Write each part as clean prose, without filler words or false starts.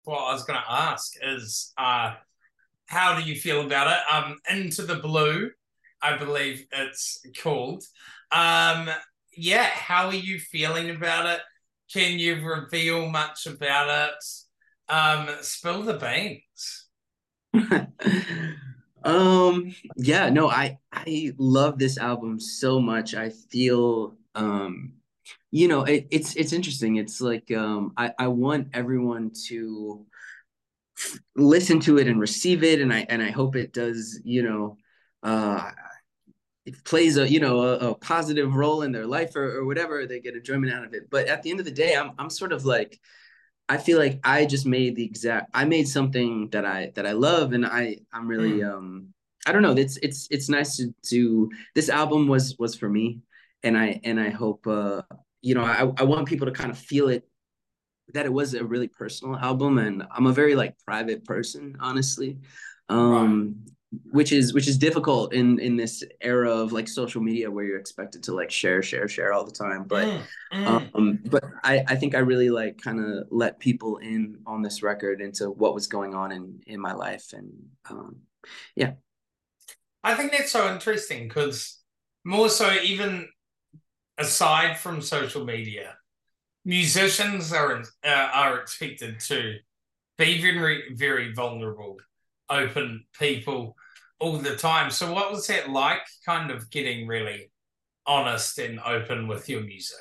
what I was going to ask is, how do you feel about it? Into the Blue, I believe it's called. Um, yeah, how are you feeling about it? Can you reveal much about it? Spill the beans. Yeah, no, I love this album so much. I feel it's interesting. It's like I want everyone to listen to it and receive it, and I hope it does, uh it plays a positive role in their life, or whatever, they get enjoyment out of it. But at the end of the day, I'm sort of like, I feel like I made something that I love, and I'm really Mm, I don't know, it's nice to this album was for me, and I hope I want people to kind of feel it, that it was a really personal album, and I'm a very like private person, honestly. right. Um which is difficult in this era of like social media, where you're expected to like share all the time. But Mm, mm. I think I really like kind of let people in on this record into what was going on in my life. And yeah. I think that's so interesting because more so, even aside from social media, musicians are expected to be very, very vulnerable, open people all the time. So, what was that like, kind of getting really honest and open with your music?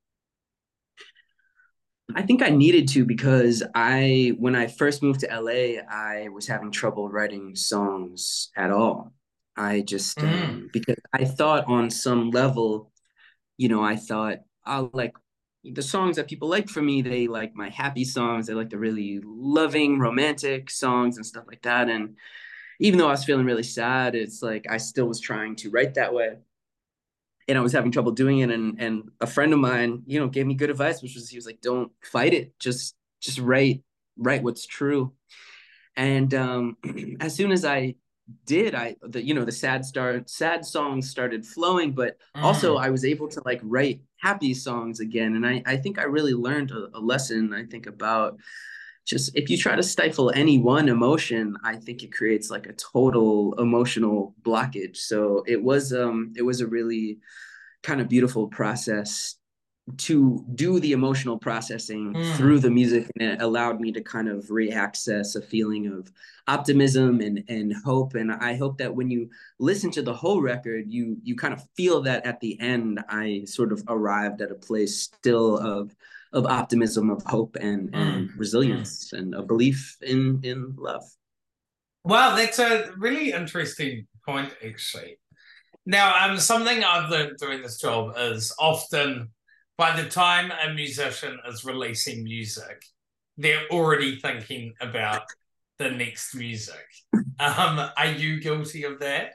I think I needed to, because when I first moved to LA, I was having trouble writing songs at all. I just, Mm, because I thought on some level, I thought, I'll like the songs that people like from me, they like my happy songs, they like the really loving, romantic songs and stuff like that. And even though I was feeling really sad, it's like I still was trying to write that way, and I was having trouble doing it. And a friend of mine, gave me good advice, which was, he was like, "Don't fight it. Just write what's true." And as soon as I did, the sad songs started flowing, but also mm, I was able to like write happy songs again. And I think I really learned a lesson, I think, about just, if you try to stifle any one emotion, I think it creates like a total emotional blockage. So it was a really kind of beautiful process to do the emotional processing through mm, the music, and it allowed me to kind of reaccess a feeling of optimism and hope. And I hope that when you listen to the whole record, you kind of feel that at the end I sort of arrived at a place still of optimism, of hope, and mm, mm. resilience, and a belief in love. Well, that's a really interesting point, actually. Now, something I've learned doing this job is often by the time a musician is releasing music, they're already thinking about the next music. Are you guilty of that?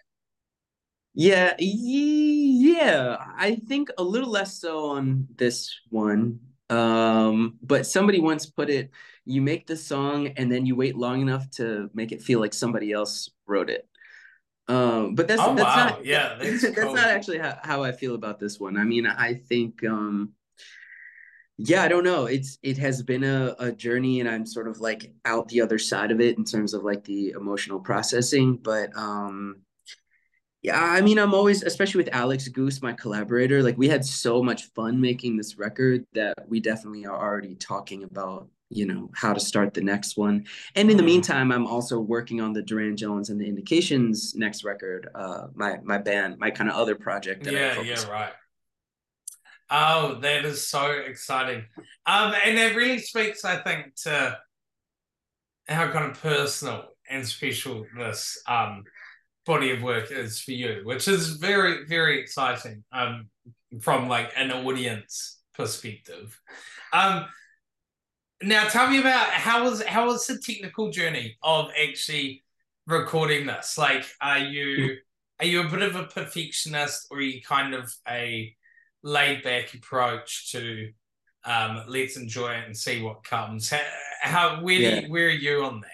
Yeah, I think a little less so on this one. But somebody once put it, you make the song and then you wait long enough to make it feel like somebody else wrote it. But that's Oh that's not wow, yeah, that's that's not cool. actually how I feel about this one. I mean, I think yeah, I don't know. It has been a journey, and I'm sort of like out the other side of it in terms of like the emotional processing. But yeah, I mean, I'm always, especially with Alex Goose, my collaborator, like we had so much fun making this record that we definitely are already talking about, how to start the next one. And in the Mm. meantime, I'm also working on the Durand Jones and the Indications next record, my band, my kind of other project that I Yeah, yeah, focus on. right. Oh, that is so exciting. And it really speaks, I think, to how kind of personal and special this body of work is for you, which is very, very exciting from like an audience perspective. Um, Now tell me about how was the technical journey of actually recording this? Like, are you a bit of a perfectionist, or are you kind of a laid back approach to let's enjoy it and see what comes? How Yeah. where are you on that?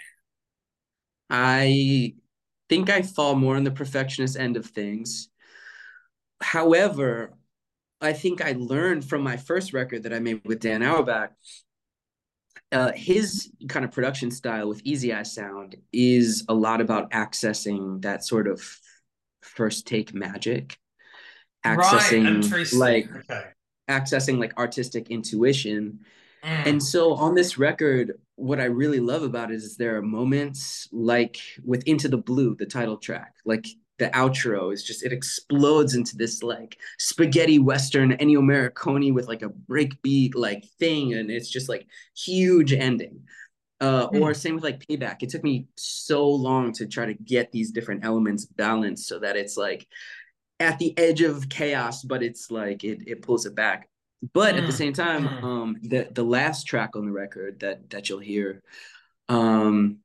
I think I fall more on the perfectionist end of things. However, I think I learned from my first record that I made with Dan Auerbach, His kind of production style with Easy Eye Sound is a lot about accessing that sort of first take magic, Right. accessing Interesting. like Okay. artistic intuition. Mm. And so on this record, what I really love about it is there are moments like with Into the Blue, the title track, like the outro is just, it explodes into this like spaghetti Western Ennio Morricone with like a breakbeat like thing. And it's just like huge ending. Or Mm. same with like Payback. It took me so long to try to get these different elements balanced so that it's like at the edge of chaos, but it's like it pulls it back. But at the Mm. same time, Mm. the last track on the record that you'll hear um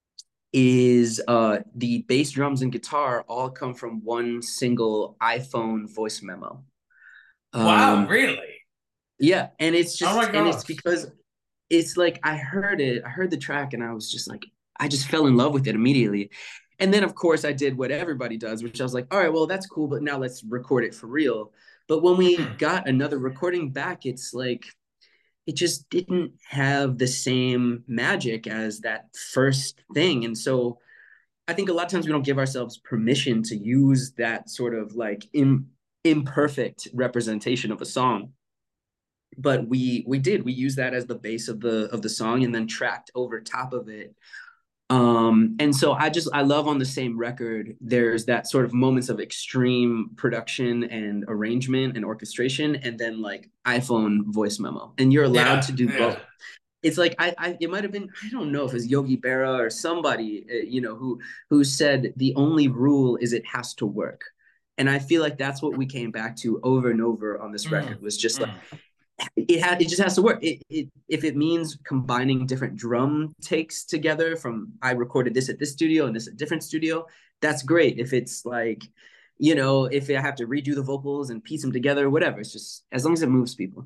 is the bass, drums, and guitar all come from one single iPhone voice memo. Wow, Um really? yeah, and Oh my it's gosh. because it's like I heard the track and I was just like, I just fell in love with it immediately. And then of course I did what everybody does, which I was like, all right, well, that's cool, but now let's record it for real. But when we Mm. got another recording back, it's like it just didn't have the same magic as that first thing. And so I think a lot of times we don't give ourselves permission to use that sort of like imperfect representation of a song, but we used that as the base of the song and then tracked over top of it. And so I love on the same record there's that sort of moments of extreme production and arrangement and orchestration and then like iPhone voice memo, and you're allowed Yeah, to do yeah. both. It's like I it might have been, I don't know if it's Yogi Berra or somebody who said the only rule is it has to work. And I feel like that's what we came back to over and over on this Mm. record was just like Mm. it just has to work. If it means combining different drum takes together from I recorded this at this studio and this at different studio, that's great. If it's like, if I have to redo the vocals and piece them together, whatever, it's just as long as it moves people.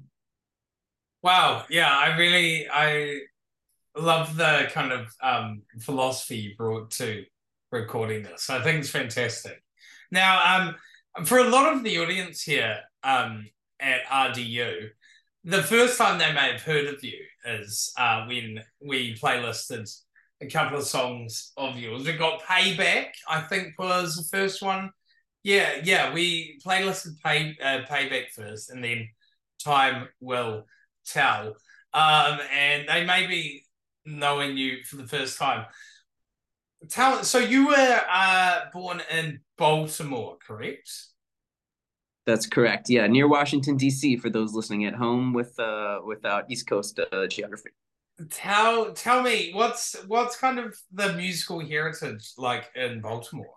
Wow. Yeah, I love the kind of philosophy you brought to recording this. I think it's fantastic. Now, for a lot of the audience here at RDU, the first time they may have heard of you is when we playlisted a couple of songs of yours. We got Payback, I think was the first one. Yeah, yeah, we playlisted Payback first, and then Time Will Tell. And they may be knowing you for the first time. So you were born in Baltimore, correct? That's correct. Yeah, near Washington D.C. for those listening at home without East Coast geography. Tell me what's kind of the musical heritage like in Baltimore?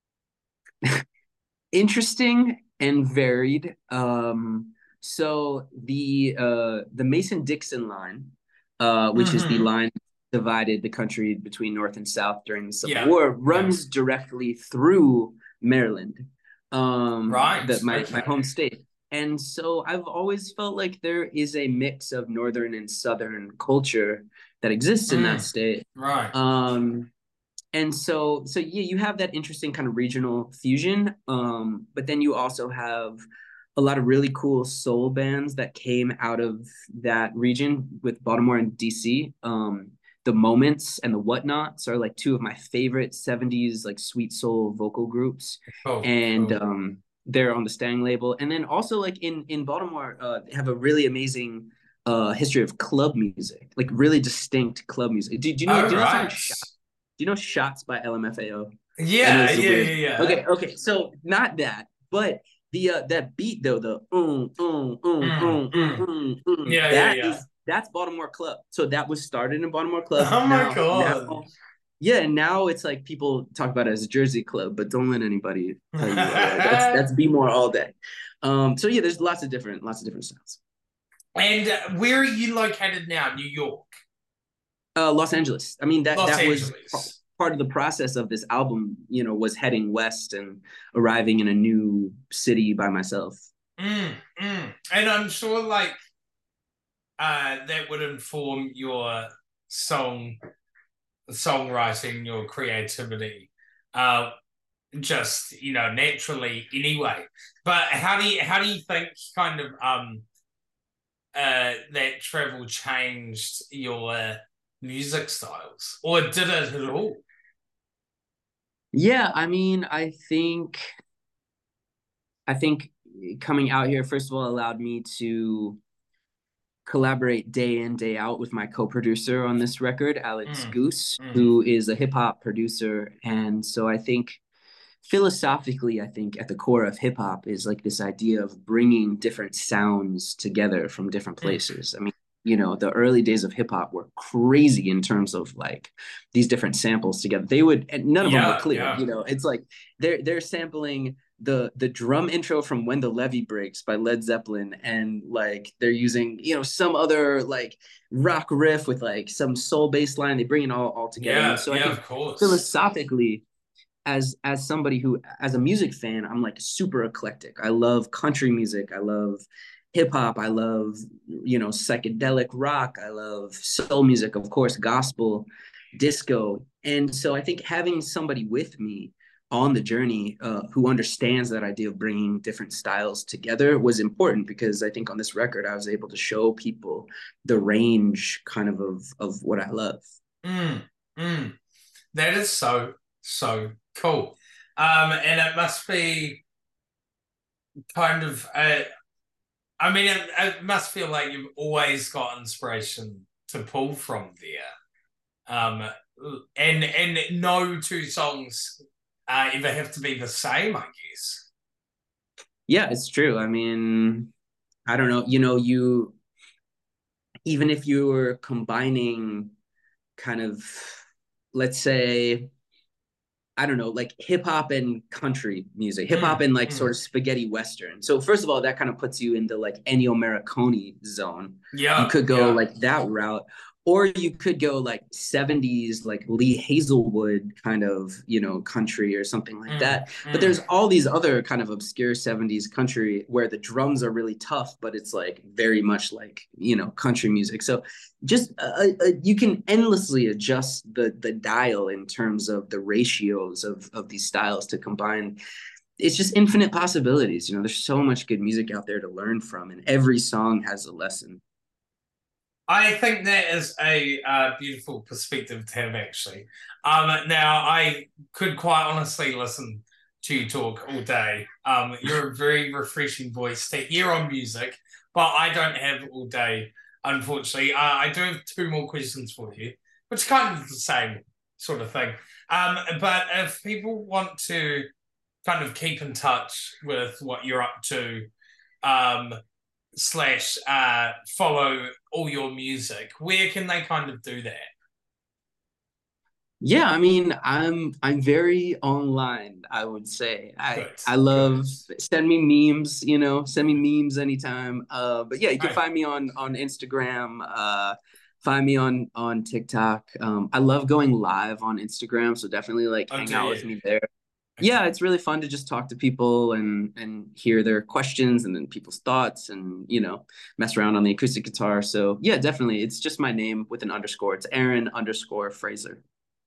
Interesting and varied. So the Mason Dixon line, which is the Mm-hmm. line that divided the country between North and South during the Civil Yeah, War, yeah. runs directly through Maryland, Right. my Okay. home state. And so I've always felt like there is a mix of Northern and Southern culture that exists in that Mm, state. right. Um, and so yeah, you have that interesting kind of regional fusion, but then you also have a lot of really cool soul bands that came out of that region with Baltimore and DC. The Moments and the Whatnots are like two of my favorite 70s like sweet soul vocal groups, Cool. and Cool. they're on the Stang label. And then also like in Baltimore, they have a really amazing history of club music, like really distinct club music. All Do you know the song right. do you know Shots by LMFAO? I know Yeah. this is Yeah. weird. Yeah. Yeah. Okay. So not that, but the that beat though, the Mm, mm. Yeah. Yeah. that Yeah. is that's Baltimore Club. So that was started in Baltimore Club. Oh my God. Now, yeah, and now it's like people talk about it as a Jersey Club, but don't let anybody tell you otherwise. That's Be More all day. So yeah, there's lots of different styles. And where are you located now? New York, Los Angeles. I mean Los that was Angeles. part of the process of this album. Was heading west and arriving in a new city by myself. Mm, mm. And I'm sure like that would inform your song songwriting, your creativity, uh, just naturally anyway. But how do you think kind of that travel changed your music styles, or did it at all? Yeah, I mean, I think coming out here, first of all, allowed me to collaborate day in, day out with my co-producer on this record, Alex Mm, Goose, mm. who is a hip hop producer. And so I think philosophically, I think at the core of hip hop is like this idea of bringing different sounds together from different Mm. places. I mean, the early days of hip hop were crazy in terms of like these different samples together. They would, and none of them were Yeah, clear. yeah. It's like they're sampling the drum intro from When the Levee Breaks by Led Zeppelin, and like they're using some other like rock riff with like some soul bass line. They bring it all together. Yeah, So I yeah, think of course. philosophically, as somebody who, as a music fan, I'm like super eclectic. I love country music, I love hip hop, I love psychedelic rock, I love soul music, of course, gospel, disco. And so I think having somebody with me on the journey who understands that idea of bringing different styles together was important, because I think on this record I was able to show people the range kind of what I love. Mm, mm. That is so, so cool. And it must be kind of, I mean, it must feel like you've always got inspiration to pull from there. And no two songs ever have to be the same, I guess. Yeah, it's true. I mean, I don't know, you even if you were combining kind of, let's say, I don't know, like hip hop and country music, hip hop Mm, and like sort mm. of spaghetti western. So first of all, that kind of puts you into like Ennio Morricone zone. You Yeah, could go yeah. like that route, or you could go like 70s, like Lee Hazelwood kind of, country or something like Mm, that. But mm. there's all these other kind of obscure 70s country where the drums are really tough, but it's like very much like, country music. So just you can endlessly adjust the dial in terms of the ratios of these styles to combine. It's just infinite possibilities. There's so much good music out there to learn from, and every song has a lesson. I think that is a beautiful perspective to have, actually. Now, I could quite honestly listen to you talk all day. You're a very refreshing voice to hear on music, but I don't have all day, unfortunately. I do have two more questions for you, which is kind of the same sort of thing. But if people want to kind of keep in touch with what you're up to, um, slash follow all your music, where can they kind of do that? Yeah, I mean, I'm very online, I would say. I Good, I good. love, send me memes, send me memes anytime. But yeah, you can Right. find me on Instagram, find me on TikTok. I love going live on Instagram, so definitely like Oh, hang do out with you? me there. Okay. Yeah, it's really fun to just talk to people and hear their questions and then people's thoughts, and mess around on the acoustic guitar. So yeah, definitely. It's just my name with an underscore. It's Aaron_Fraser.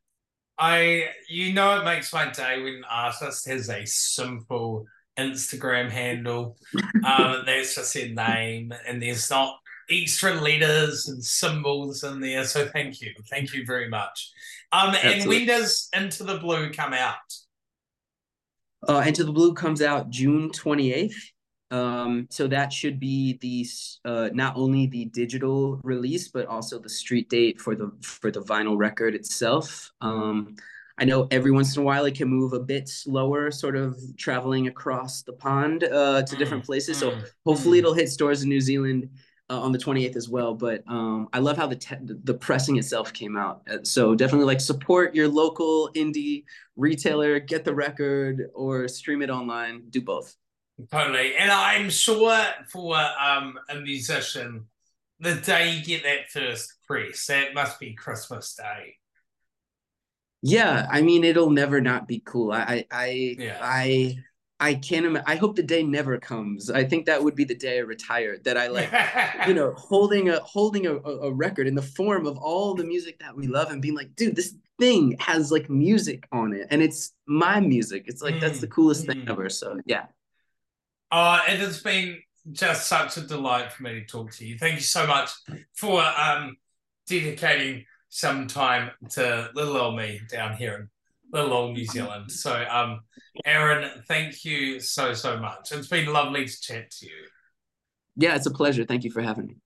It makes my day when an artist has a simple Instagram handle. That's just their name, and there's not extra letters and symbols in there. So thank you very much. And Absolutely. when does Into the Blue come out? Into the Blue comes out June 28th. So that should be the not only the digital release, but also the street date for the vinyl record itself. I know every once in a while it can move a bit slower, sort of traveling across the pond to Mm, different places. So mm, hopefully mm. it'll hit stores in New Zealand on the 28th as well. But I love how the pressing itself came out. So definitely like support your local indie retailer, get the record, or stream it online. Do both. Totally. And I'm sure for a musician, the day you get that first press, that must be Christmas Day. Yeah, I mean, it'll never not be cool. Yeah. I can't imagine. I hope the day never comes. I think that would be the day I retire. That I like, holding a record in the form of all the music that we love, and being like, dude, this thing has like music on it, and it's my music. It's like that's the Mm, coolest thing mm. ever. So yeah. It has been just such a delight for me to talk to you. Thank you so much for dedicating some time to little old me down here in little old New Zealand. So, Aaron, thank you so much. It's been lovely to chat to you. Yeah, it's a pleasure. Thank you for having me.